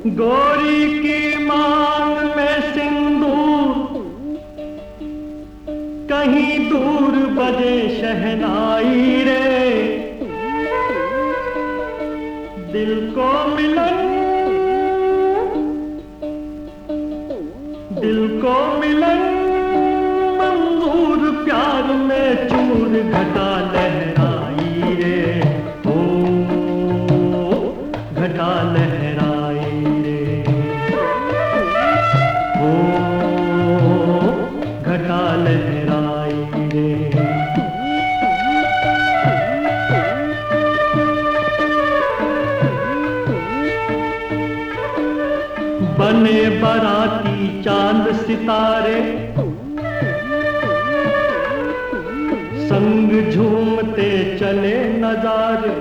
गोरी की मांग में सिंदूर, कहीं दूर बजे शहनाई रे। दिल को मिलन, दिल को मिलन मंजूर, प्यार में चूर घटा लहराई रे। ओ घटा लहराई रे, ओ घटा लहराई रे। बने बाराती चांद सितारे, संग झूमते चले नजारे।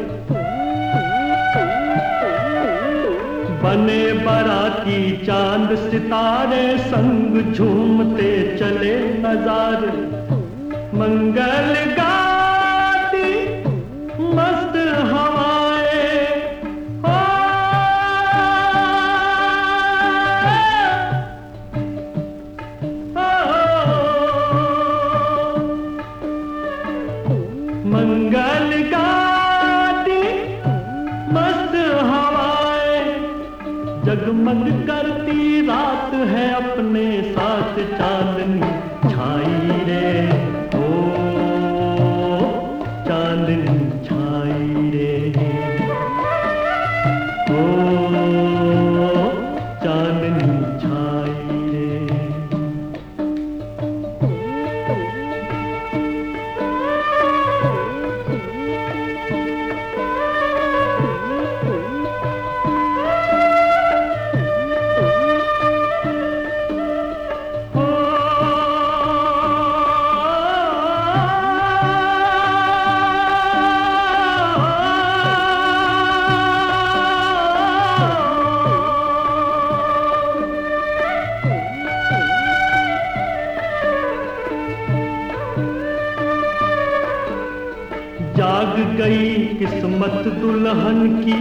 बने बाराती चांद सितारे, संग झूमते चले नजारे। मंगल गाती मस्त हवाएं, मंगल गाती मस्त हवाएं। जगमग करती रात है अपने साथ चांदनी छाई रे। ओ चांदनी छाई रे, ओ चांदनी छाई रे। जाग गई किस्मत दुल्हन की,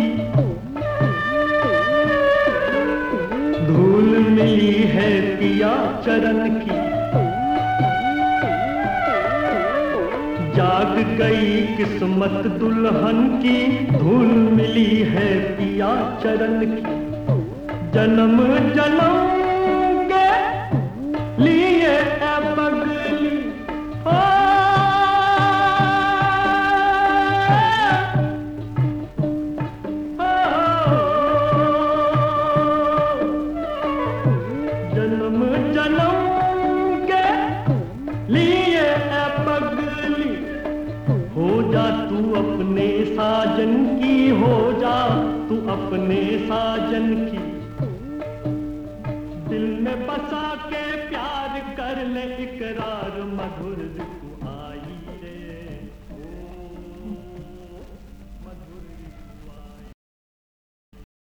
धूल मिली है पिया चरण की। जाग गई किस्मत दुल्हन की, धूल मिली है पिया चरण की। जन्म जन्म के लिए है पगली, जन्म जन्म के लिए है पगली। हो जा तू अपने साजन की, हो जा तू अपने साजन की। दिल में बसा के प्यार कर ले इकरार, मधुर ऋतु आई।